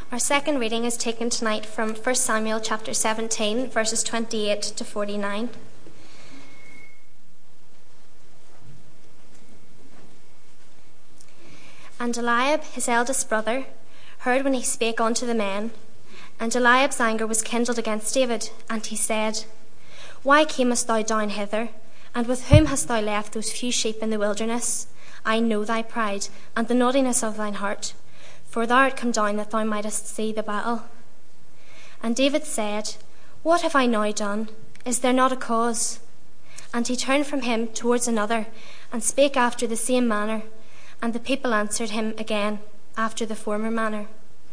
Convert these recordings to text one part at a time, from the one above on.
Our second reading is taken tonight from 1 Samuel chapter 17, verses 28 to 49. And Eliab, his eldest brother, heard when he spake unto the men. And Eliab's anger was kindled against David, and he said, Why camest thou down hither? And with whom hast thou left those few sheep in the wilderness? I know thy pride, and the naughtiness of thine heart, for thou art come down that thou mightest see the battle. And David said, What have I now done? Is there not a cause? And he turned from him towards another, and spake after the same manner. And the people answered him again, after the former manner.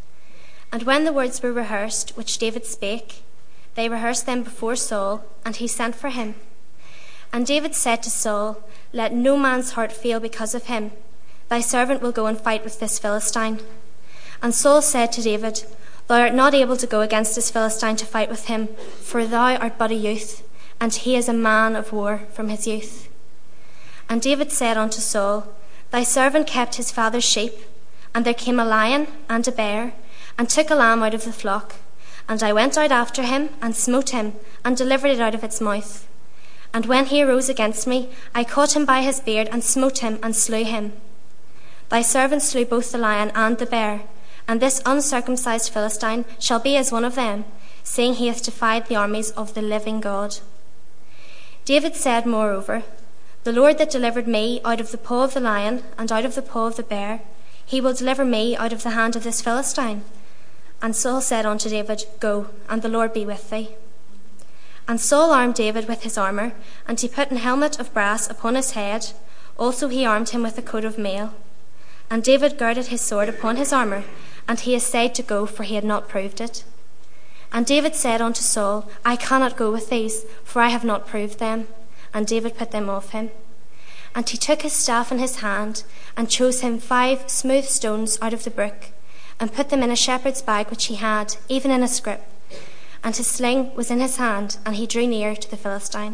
And when the words were rehearsed, which David spake, they rehearsed them before Saul, and he sent for him. And David said to Saul, Let no man's heart fail because of him. Thy servant will go and fight with this Philistine. And Saul said to David, Thou art not able to go against this Philistine to fight with him, for thou art but a youth, and he is a man of war from his youth. And David said unto Saul, Thy servant kept his father's sheep, and there came a lion and a bear, and took a lamb out of the flock. And I went out after him, and smote him, and delivered it out of its mouth. And when he arose against me, I caught him by his beard, and smote him, and slew him. Thy servant slew both the lion and the bear, and this uncircumcised Philistine shall be as one of them, seeing he hath defied the armies of the living God. David said moreover, The Lord that delivered me out of the paw of the lion, and out of the paw of the bear, he will deliver me out of the hand of this Philistine. And Saul said unto David, Go, and the Lord be with thee. And Saul armed David with his armour, and he put an helmet of brass upon his head. Also he armed him with a coat of mail. And David girded his sword upon his armour, and he essayed to go, for he had not proved it. And David said unto Saul, I cannot go with these, for I have not proved them. And David put them off him. And he took his staff in his hand, and chose him 5 smooth stones out of the brook, and put them in a shepherd's bag which he had, even in a scrip. And his sling was in his hand, and he drew near to the Philistine.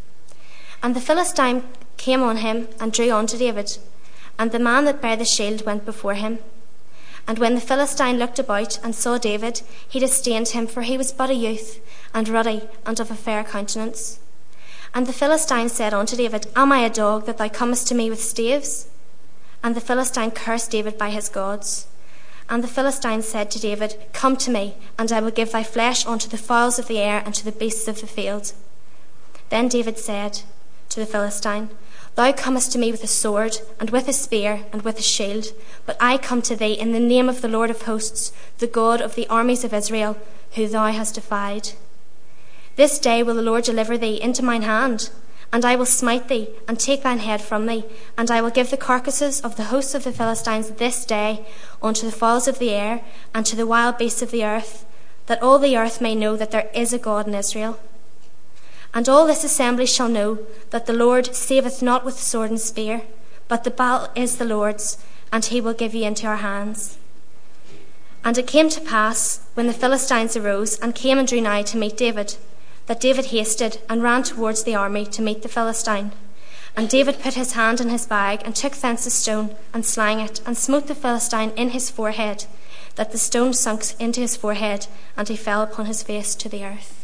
And the Philistine came on him, and drew on to David. And the man that bare the shield went before him. And when the Philistine looked about and saw David, he disdained him, for he was but a youth, and ruddy, and of a fair countenance. And the Philistine said unto David, Am I a dog, that thou comest to me with staves? And the Philistine cursed David by his gods. And the Philistine said to David, Come to me, and I will give thy flesh unto the fowls of the air, and to the beasts of the field. Then David said to the Philistine, Thou comest to me with a sword, and with a spear, and with a shield, but I come to thee in the name of the Lord of hosts, the God of the armies of Israel, who thou hast defied. This day will the Lord deliver thee into mine hand, and I will smite thee, and take thine head from thee, and I will give the carcasses of the hosts of the Philistines this day unto the fowls of the air, and to the wild beasts of the earth, that all the earth may know that there is a God in Israel. And all this assembly shall know that the Lord saveth not with sword and spear, but the battle is the Lord's, and he will give you into our hands. And it came to pass, when the Philistines arose, and came and drew nigh to meet David, that David hasted, and ran towards the army to meet the Philistine. And David put his hand in his bag, and took thence a stone, and slang it, and smote the Philistine in his forehead, that the stone sunk into his forehead, and he fell upon his face to the earth.